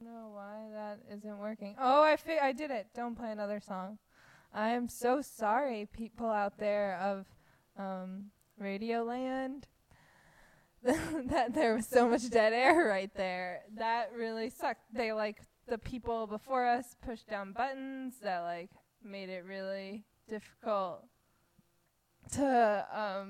know why that isn't working. Oh, I did it. Don't play another song. I am so sorry, people out there of Radioland, that there was so much dead air right there. That really sucked. They, the people before us pushed down buttons that, made it really difficult to,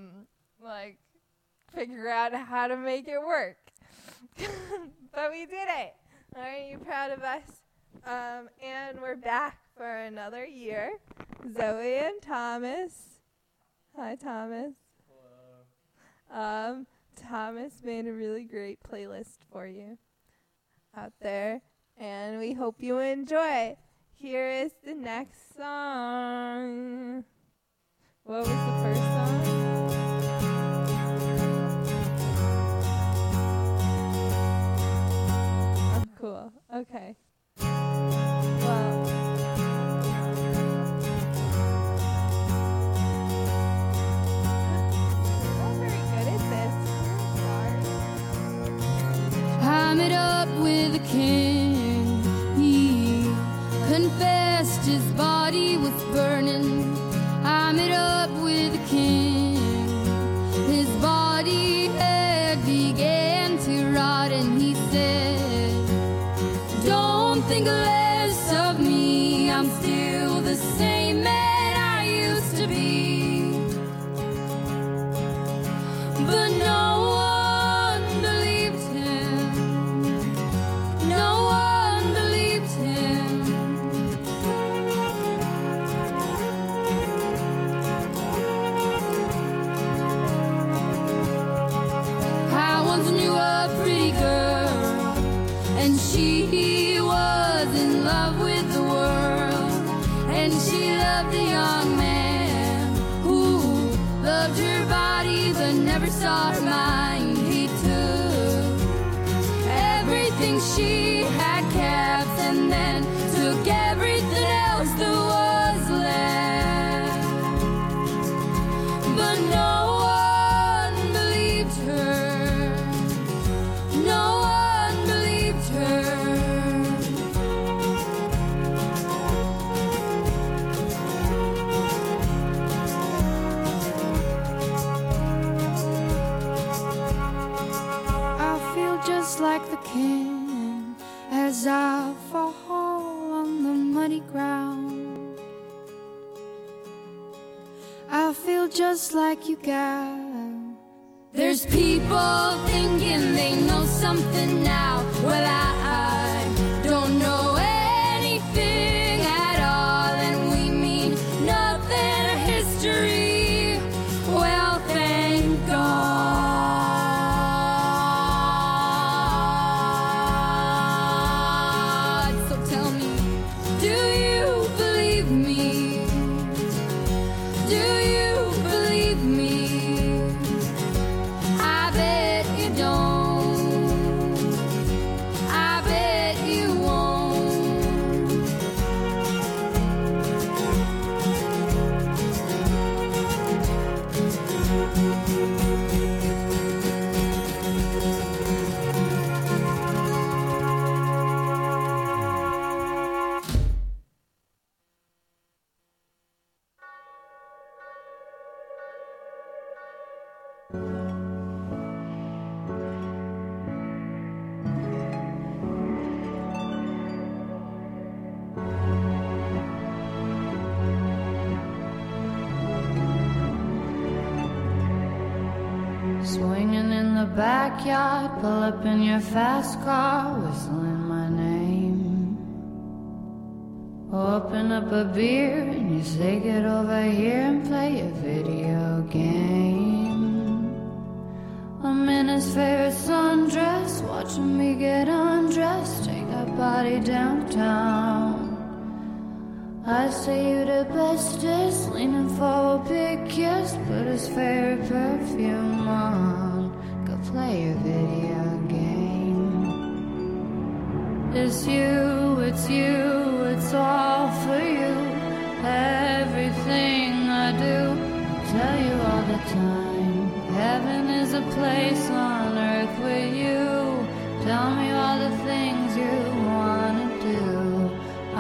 figure out how to make it work. But we did it. Aren't you proud of us? And we're back for another year. Zoe and Thomas. Hi, Thomas. Hello. Thomas made a really great playlist for you out there, and we hope you enjoy. Here is the next song. What was the first song? Cool. Okay. Well. We're not very good at this. I met up with a king. He confessed his body was burning. I met up with a king. His body had began to rot, and he said, "Don't think less of me, I'm still the same man I used to be." But no one believed him. No one believed him. I once knew a pretty girl, and she was in love with the world, and she loved a young man who loved her body but never saw her mind. He took everything she had kept and then took everything else that was left. But no one believed her. No one believed her. Just like the king as I fall on the muddy ground. I feel just like you got. There's people thinking they know something now. Well, I don't know anything at all, and we mean nothing to history. Well, thank God. Swinging in the backyard, pull up in your fast car, whistling my name. Open up a beer and you say get over here and play a video game. I'm in his favorite sundress, watching me get undressed, take that body downtown. I say you the bestest, leaning for a big kiss, put his favorite perfume on, go play a video game. It's you, it's all for you. Everything I do, tell you all the time. Heaven is a place on earth with you. Tell me all the things you want.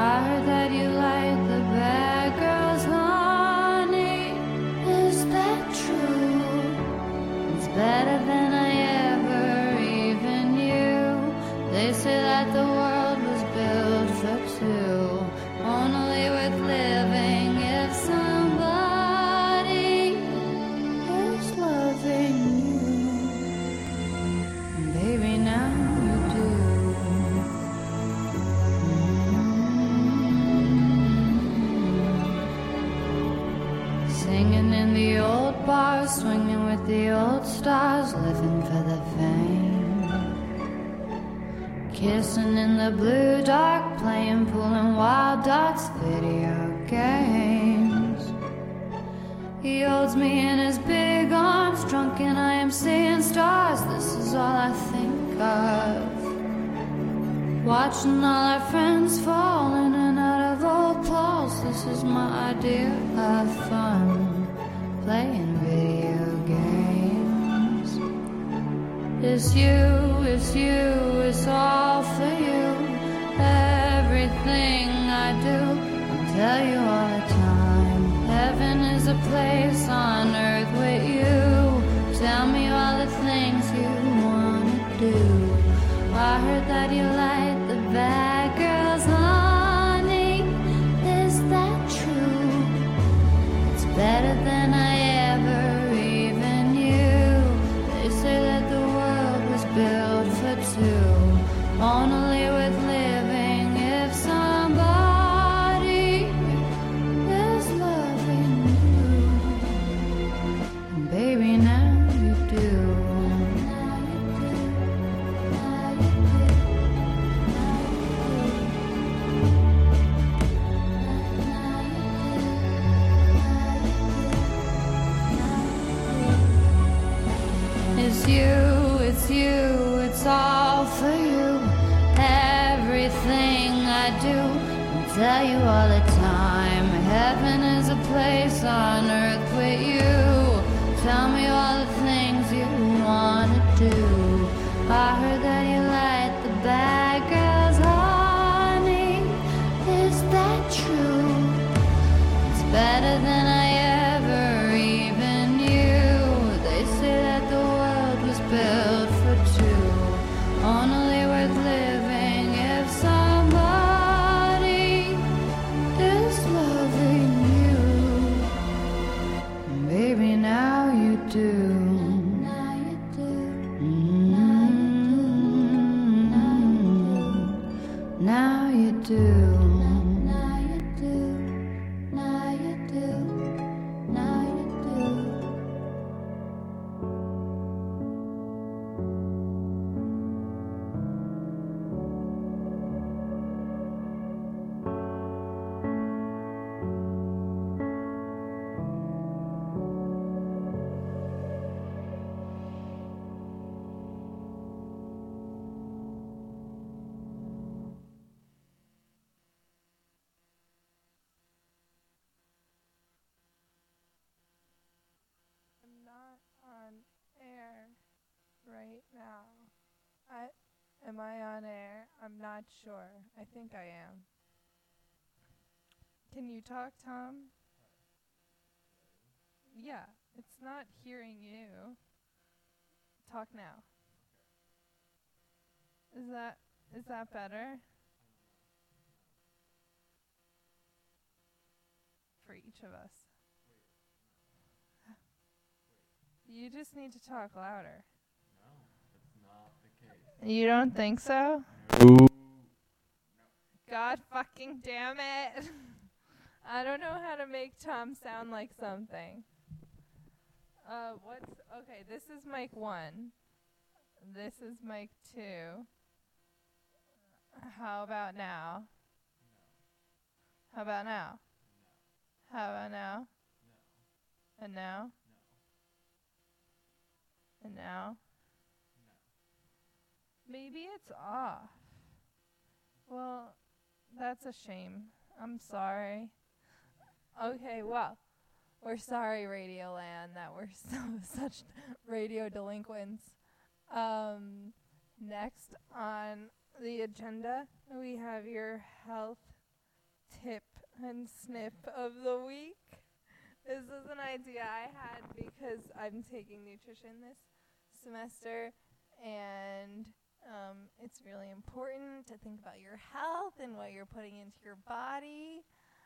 I heard that you like the bad girls, honey. Is that true? It's better than I ever even knew. They say that the world was built for two, only worth living if somebody is loving you. Baby, now you do. Singing in the old bars, swinging with the old stars, living for the fame. Kissing in the blue dark, playing pool and wild dots, video games. He holds me in his big arms, drunk and I am seeing stars. This is all I think of. Watching all our friends fall in and out of old clothes. This is my idea of fun, playing video games. It's you, it's all for you. Everything I do, I'll tell you all the time. Heaven is a place on earth with you. Tell me all the things you wanna do. I heard that you like the bad girls, honey. Is that true? It's better than I ever even knew. They say that the world was built for two, only worth living if somebody is loving you. And baby, now you do. It's you, it's all for you. Everything I do, I tell you all the time. Heaven is a place on earth with you. Tell me all the things you wanna do. I heard that you like the bad girls, honey. Is that true? It's better than I ever even knew. They say that the world was built for two, only worth living if somebody is loving you. Baby, now you do. Now you do. Now you do. Now you do. Now you do. Now you do. I'm not on air right now. Am I on air? I'm not sure. I think I am. Can you talk, Tom? Yeah, it's not hearing you. Talk now. Is that better? For each of us. You just need to talk louder. No, that's not the case. You don't think so? No. God fucking damn it. I don't know how to make Tom sound like something. Okay, this is mic 1. This is mic 2. How about now? How about now? How about now? And now? And now? Maybe it's off. Well, that's a shame. I'm sorry. Okay, well, we're sorry, Radioland, that we're such radio delinquents. Next on the agenda, we have your health tip and snip of the week. This is an idea I had because I'm taking nutrition this semester, and it's really important to think about your health and what you're putting into your body.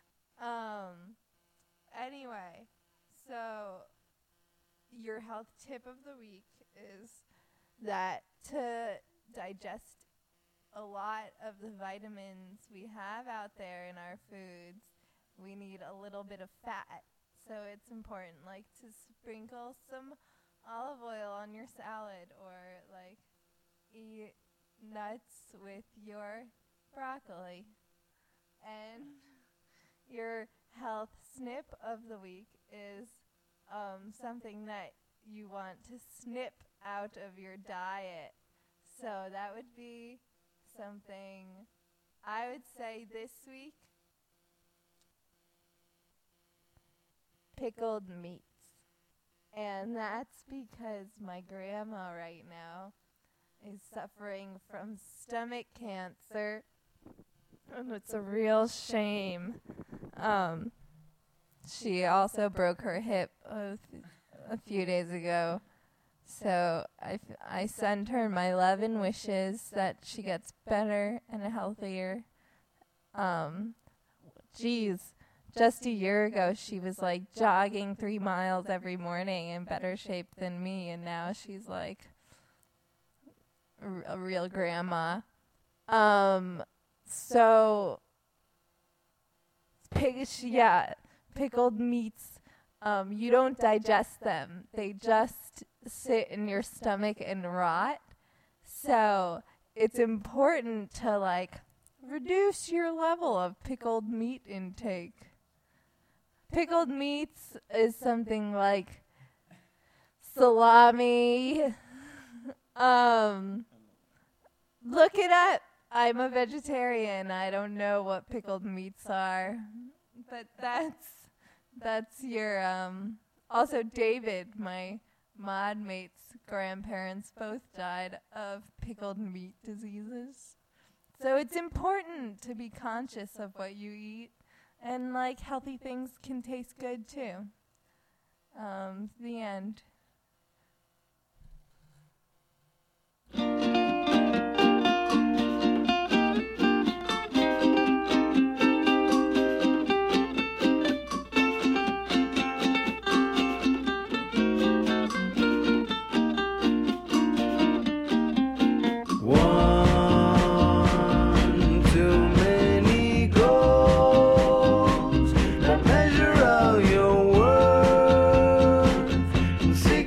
Anyway, so your health tip of the week is that to digest a lot of the vitamins we have out there in our foods, we need a little bit of fat. So it's important, like, to sprinkle some olive oil on your salad, or like eat nuts with your broccoli. And your health snip of the week is something that you want to snip out of your diet. So that would be something I would say this week: pickled meats. And that's because my grandma right now is suffering from stomach cancer, and it's a real shame. She also broke her hip a few days ago, so I send her my love and wishes that she gets better and healthier. Just a year ago, she was like jogging 3 miles every morning, in better shape than me, and now she's like a real grandma. So pickled meats, you don't digest them. They just sit in your stomach and rot. So it's important to like reduce your level of pickled meat intake. Pickled meats is something like salami. Look it up. I'm a vegetarian. I don't know what pickled meats are. But that's your also David, my mod mate's grandparents, both died of pickled meat diseases. So it's important to be conscious of what you eat, and like healthy things can taste good too. The end. See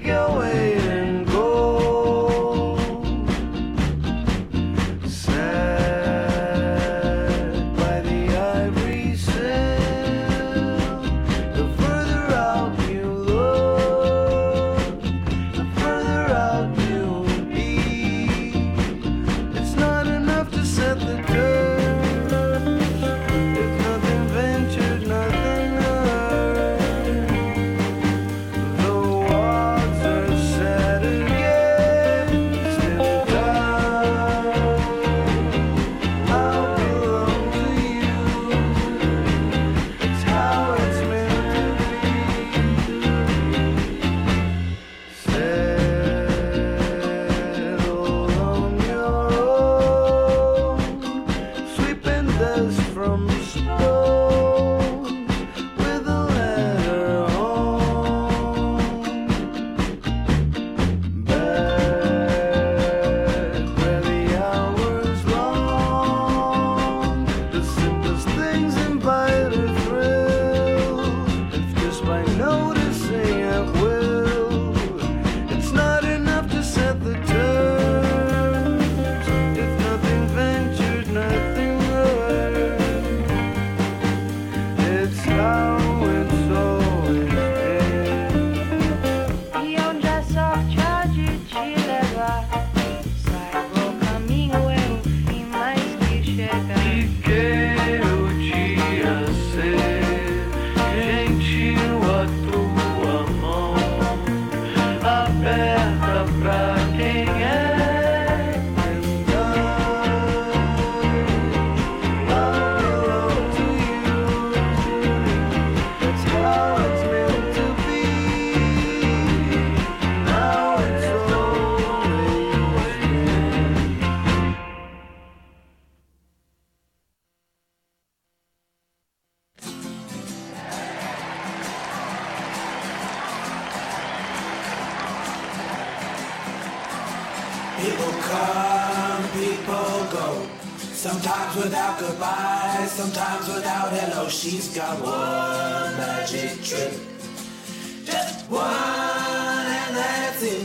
People come, people go. Sometimes without goodbye, sometimes without hello. She's got one magic trick, just one, and that's it.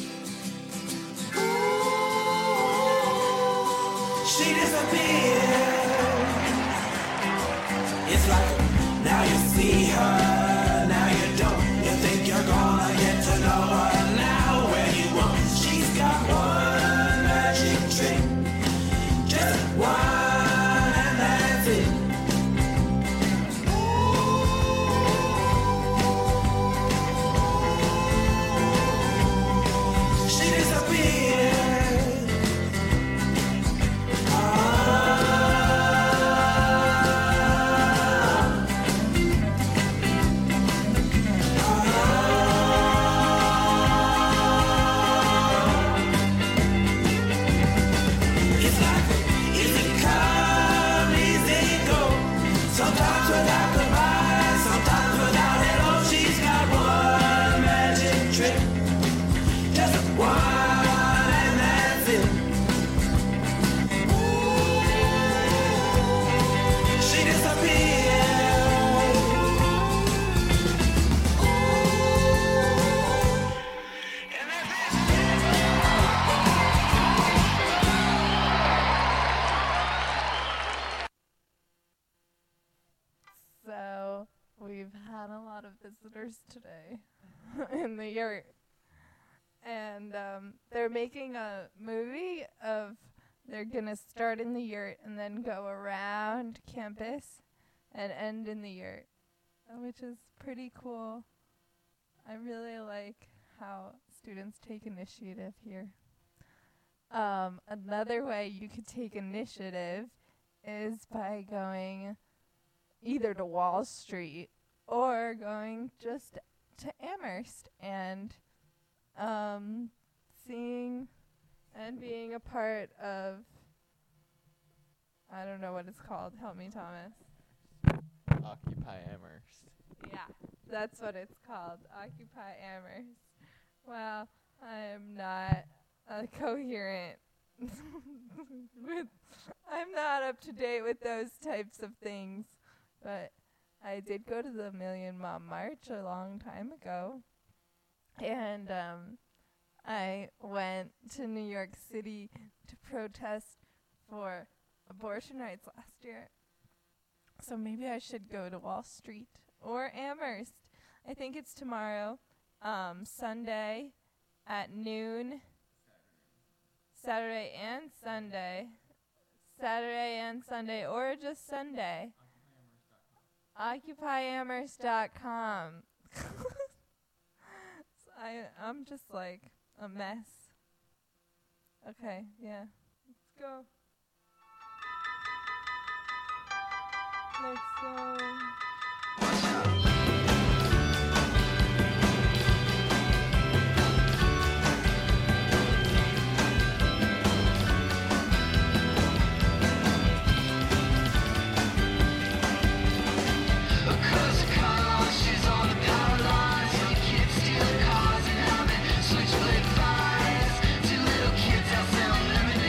She disappeared. It's like now you see her, now you don't. You think you're gonna get to know her now when you won't. She's got one magic trick, just one, and that's it. She disappeared. So we've had a lot of visitors today in the yurt. And they're making a movie of they're going to start in the yurt and then go around campus and end in the yurt, which is pretty cool. I really like how students take initiative here. Another way you could take initiative is by going either to Wall Street or going just to Amherst and seeing and being a part of, I don't know what it's called. Help me, Thomas. Occupy Amherst. Yeah, that's what it's called. Occupy Amherst. Well, I'm not coherent I'm not up to date with those types of things, but I did go to the Million Mom March a long time ago, and I went to New York City to protest for abortion rights last year. So maybe I should go to Wall Street or Amherst. I think it's tomorrow, Sunday at noon. Saturday and Sunday. Saturday and Sunday, or just Sunday. OccupyAmherst.com. I'm just like a mess. Okay, yeah. Let's go. Let's go.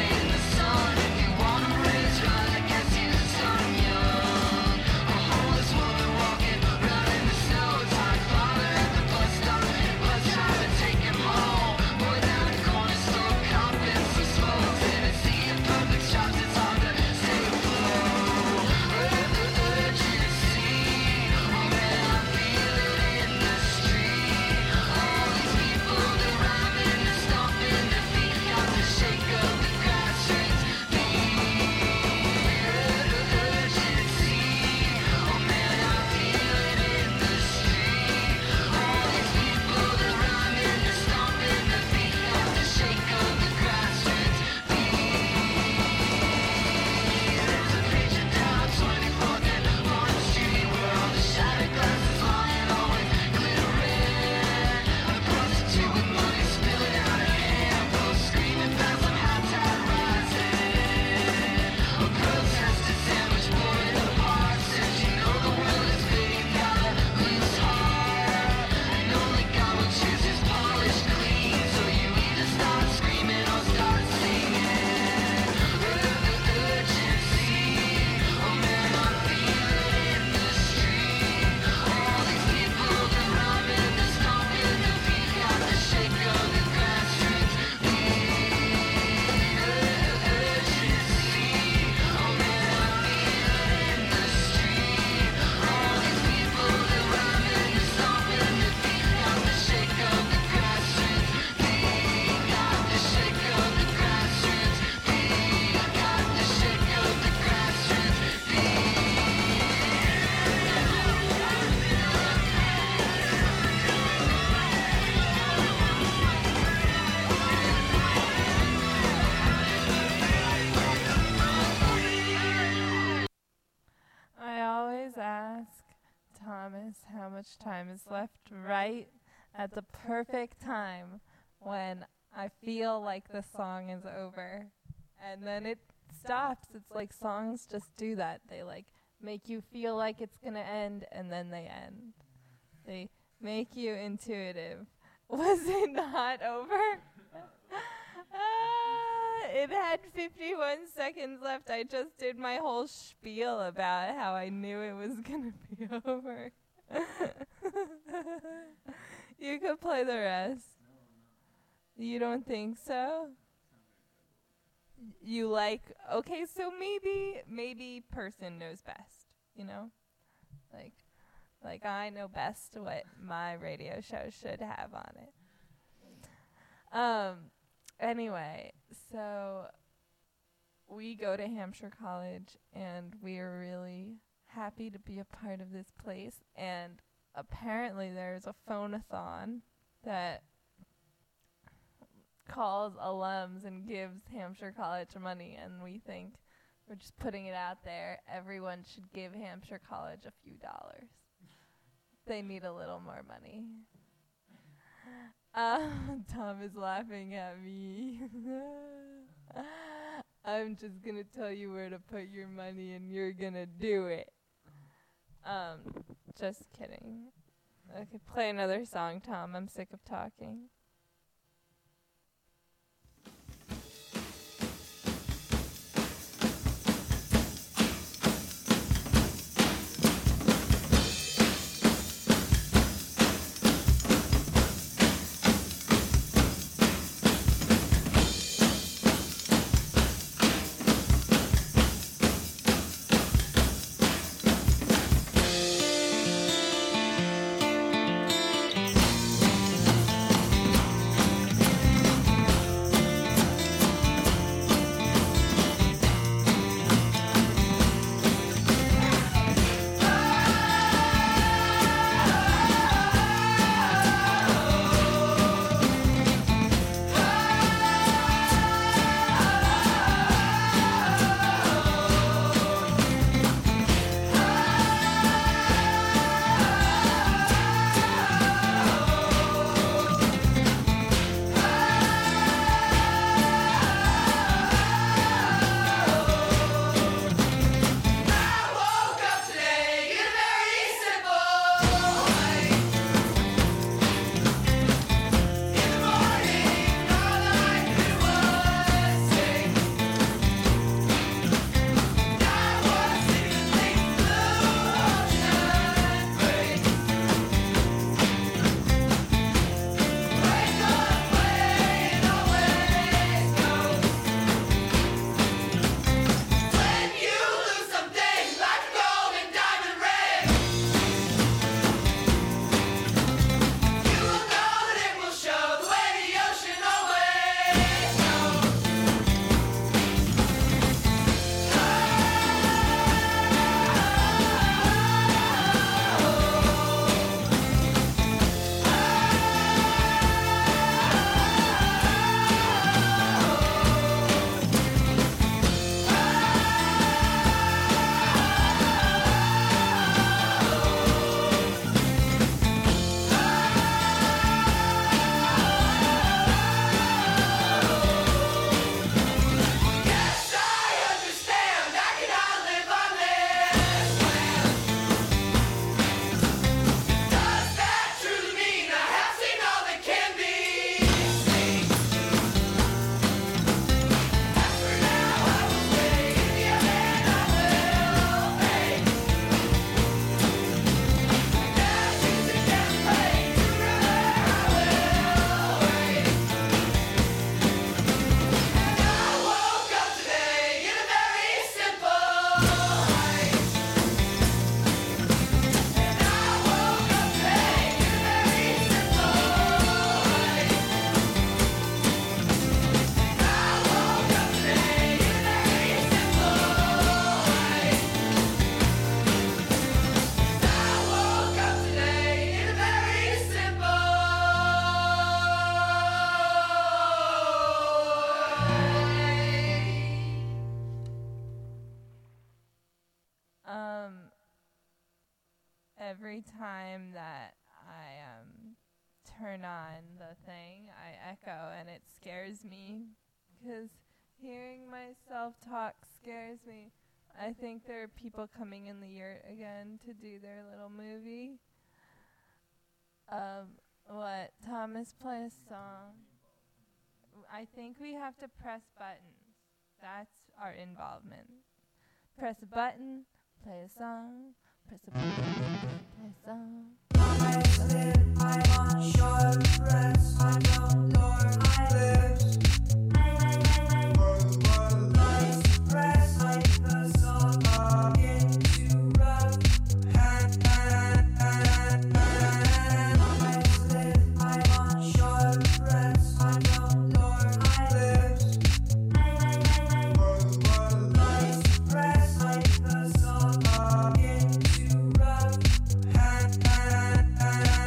Hold us guess how much time is left right at the perfect time when I feel like the song is over. And then it stops. It's like songs just do that. They like make you feel like it's going to end, and then they end. They make you intuitive. Was it not over? It had 51 seconds left. I just did my whole spiel about how I knew it was going to be over. You could play the rest. You don't think so? You like, okay, so maybe person knows best, you know? Like I know best what my radio show should have on it. Anyway, so we go to Hampshire College, and we are really happy to be a part of this place. And apparently there's a phone-a-thon that calls alums and gives Hampshire College money, and we think we're just putting it out there. Everyone should give Hampshire College a few dollars. They need a little more money. Tom is laughing at me. I'm just going to tell you where to put your money, and you're going to do it. Just kidding. Okay, play another song, Tom. I'm sick of talking. every time that I turn on the thing, I echo, and it scares me, because hearing myself talk scares me. I think there are people coming in the yurt again to do their little movie. What? Thomas, play a song. I think we have to press buttons. That's our involvement. Press a button, play a song. Press a button, play a song. I'm on short rest. I don't know eyelids. Nice press like the song begin to rub. I'm on short rest. I don't know eyelids. Nice press like the song begin to rub.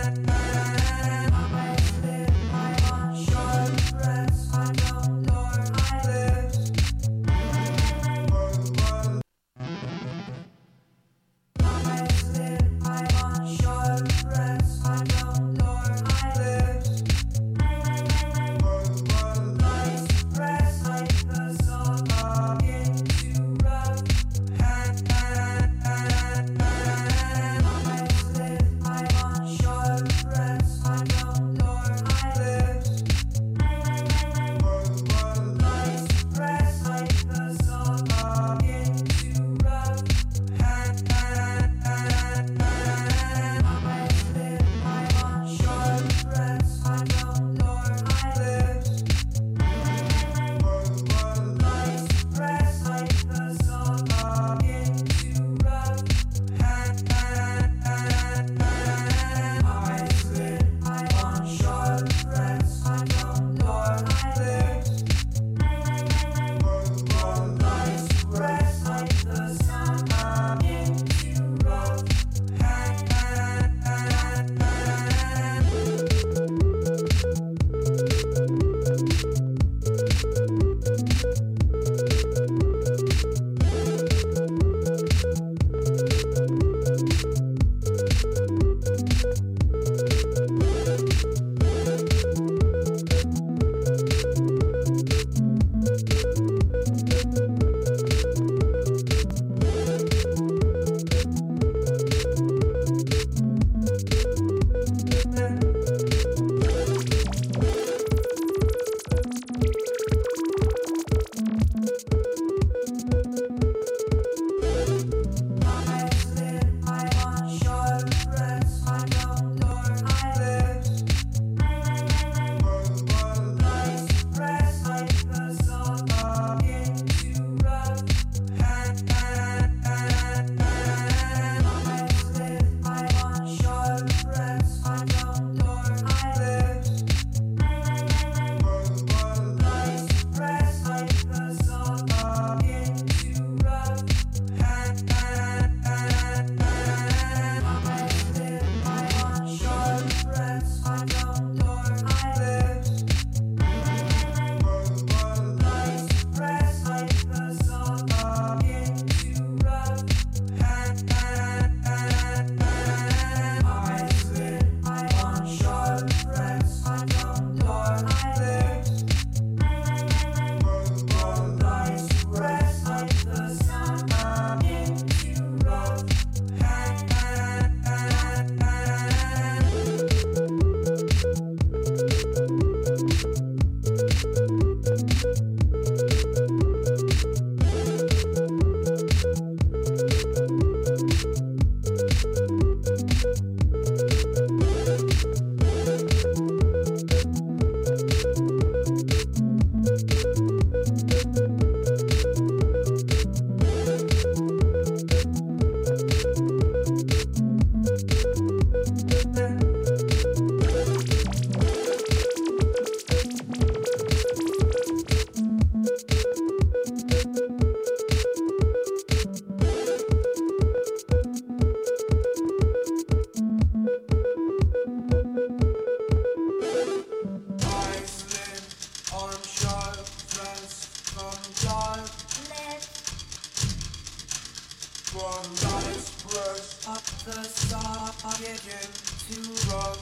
get you to rock.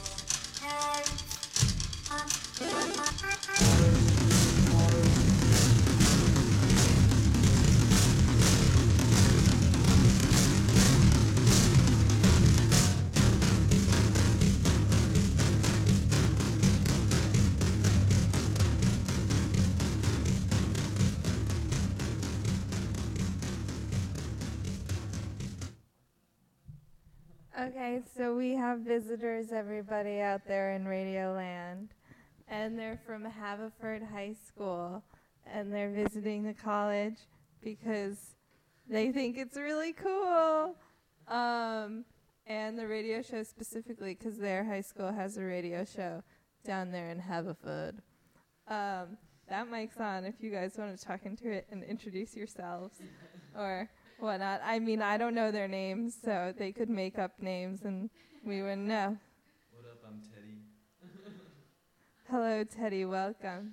Okay, so we have visitors, everybody out there in Radio Land, and they're from Haverford High School, and they're visiting the college because they think it's really cool, and the radio show specifically because their high school has a radio show down there in Haverford. That mic's on if you guys want to talk into it and introduce yourselves or whatnot. I mean, I don't know their names, so they could make up names and we wouldn't know. What up, I'm Teddy. Hello, Teddy, welcome.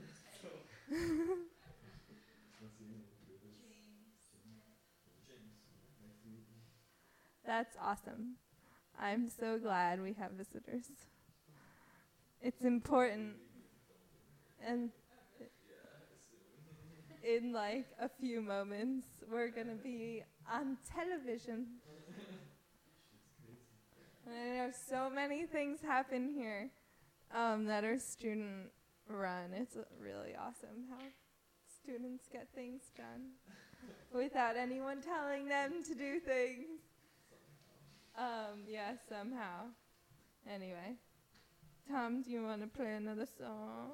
That's awesome. I'm so glad we have visitors. It's important. And in like a few moments, we're going to be on television. And I know so many things happen here that are student run. It's really awesome how students get things done without anyone telling them to do things. Yeah, somehow. Anyway, Tom, do you want to play another song?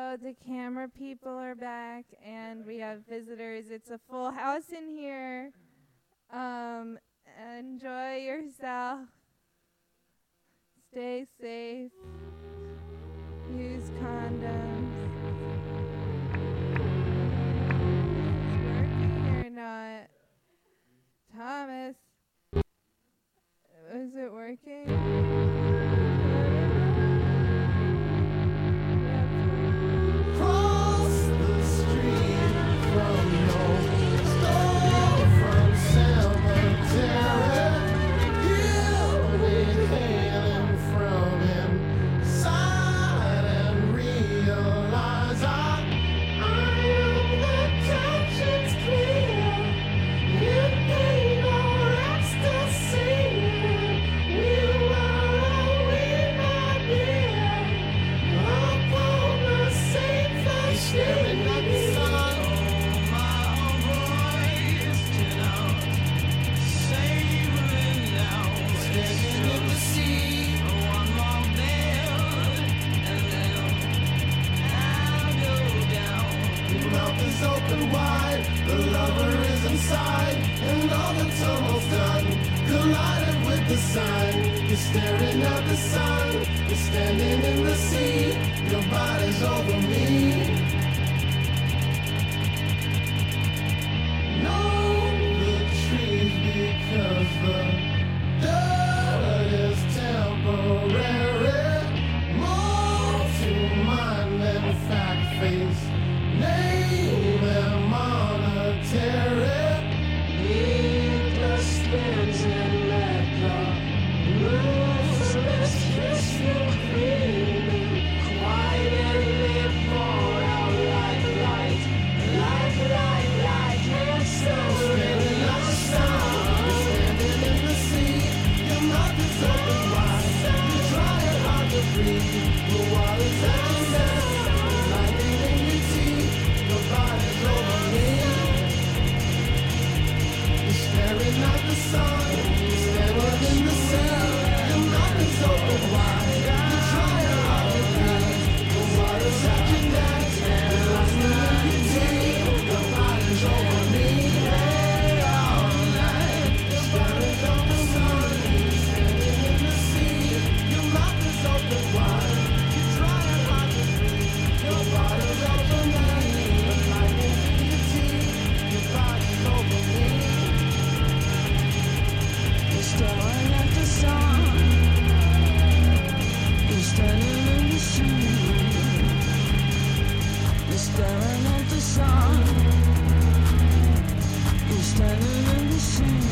So the camera people are back, and we have visitors. It's a full house in here. Enjoy yourself. Stay safe. Use condoms. Is it working or not? Thomas, is it working? Cross the street from your store from cemetery. Hear me hailing from inside and realize I am the touch. It's clear. You pain or ecstasy. We were all we might be. Upon the same face, staring at the sun. My voice tonight, savoring now, standing in the sea. One more bell, and then I'll go down. Your mouth is open wide, the lover is inside, and all the tumult's done. Collided with the sun, you're staring at the sun. You're standing in the sea, your body's over me. Know the trees because the dirt is temporary. More to mind than fact face, name and monetary. Needless spins and let the ruthless kiss you creamy. Quietly pour out light. Yes, so standing on the sun, standing in the sea. Your mouth is open wide, you're trying hard to breathe. The water's hanging down, lightning in your teeth. Your body's over me. You're staring at the sun, you're standing in the sea. Your mouth is open wide, you're trying hard to breathe. The water's hanging down, lightning in your teeth. Your body's over me. Hey, all night, you're staring at the sun, you're standing in the sea. Your mouth is open wide, you're trying hard to breathe. Your body's over me. The lightning in your teeth. Your body's over me. You're staring at the sun. You're standing in the sea. You're staring at the sun. You're standing in the sea.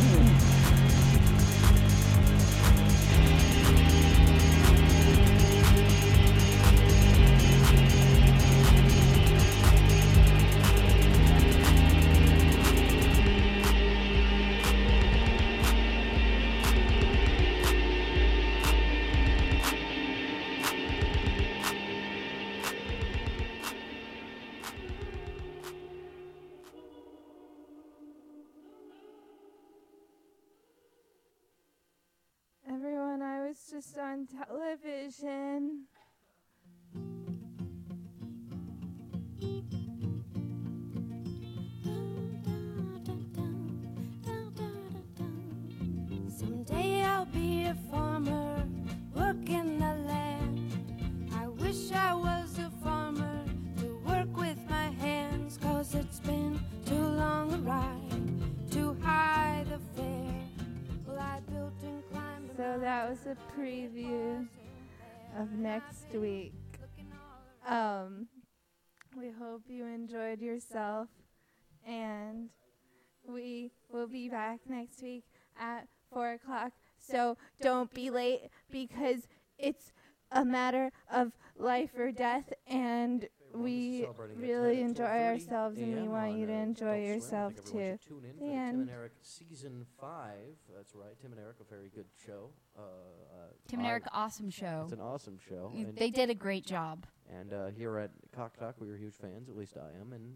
Everyone, I was just on television. Someday I'll be a farmer, working the land. I wish I was a farmer to work with my hands, 'cause it's been too long a ride, too high the fare. Well, I built and climbed. So that was a preview of next week. We hope you enjoyed yourself, and we will be back next week at 4 o'clock. So don't be late, because it's a matter of life or death, and we really enjoy ourselves, and we want you to enjoy yourself too. Tune in The for the Tim end. and Eric season 5. That's right, Tim and Eric, a very good show. Tim and Eric, awesome show. It's an awesome show. They did a great job. And here at Cock Talk, we were huge fans. At least I am. And